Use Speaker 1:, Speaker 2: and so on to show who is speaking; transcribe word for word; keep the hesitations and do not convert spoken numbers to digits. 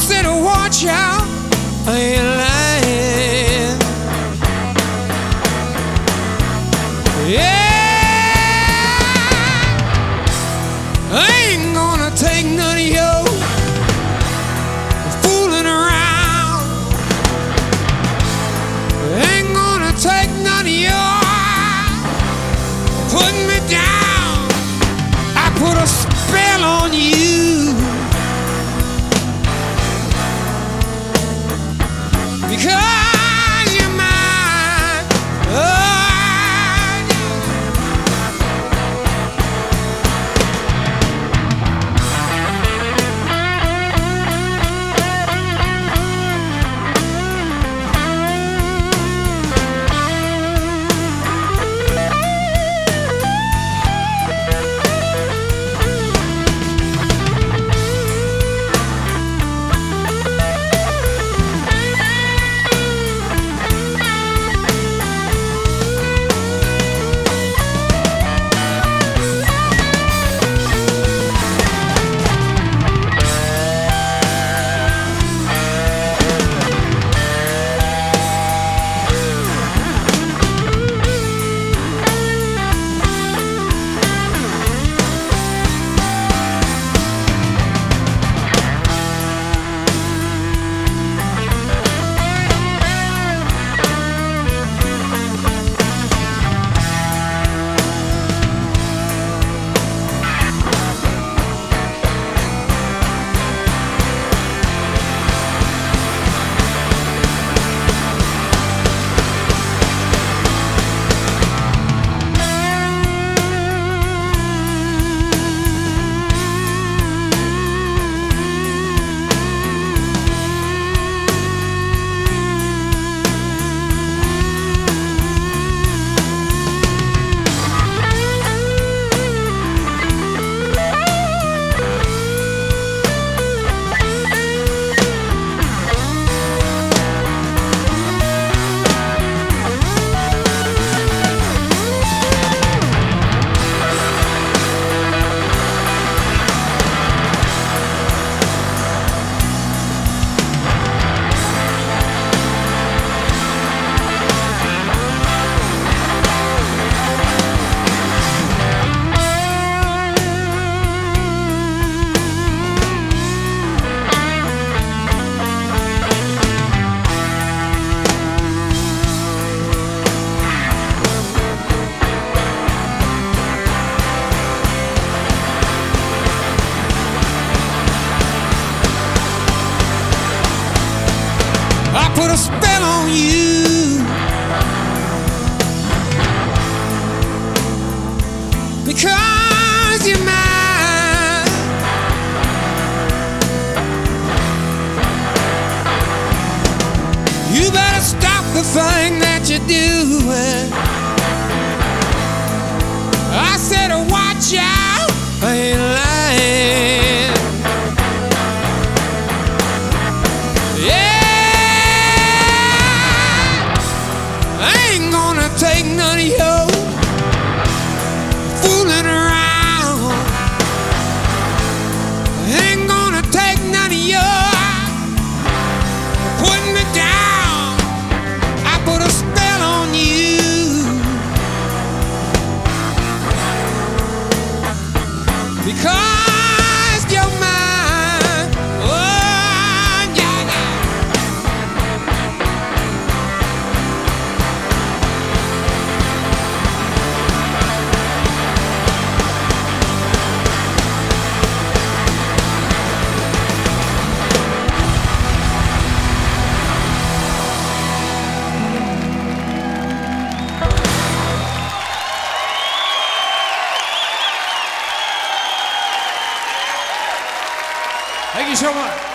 Speaker 1: said, watch out, I ain't lying. Yeah, I ain't gonna take none of your fooling around. I ain't gonna take none of your putting me down. I put a spell on you because you're mine. Oh, I put a spell on you because you're mine. You better stop the thing that you're doing. I said, watch out, I ain't lying. Yeah, take none of your fooling around. I ain't gonna take none of your putting me down. I put a spell on you because you're mine. Oh, yeah, yeah. Thank you so much.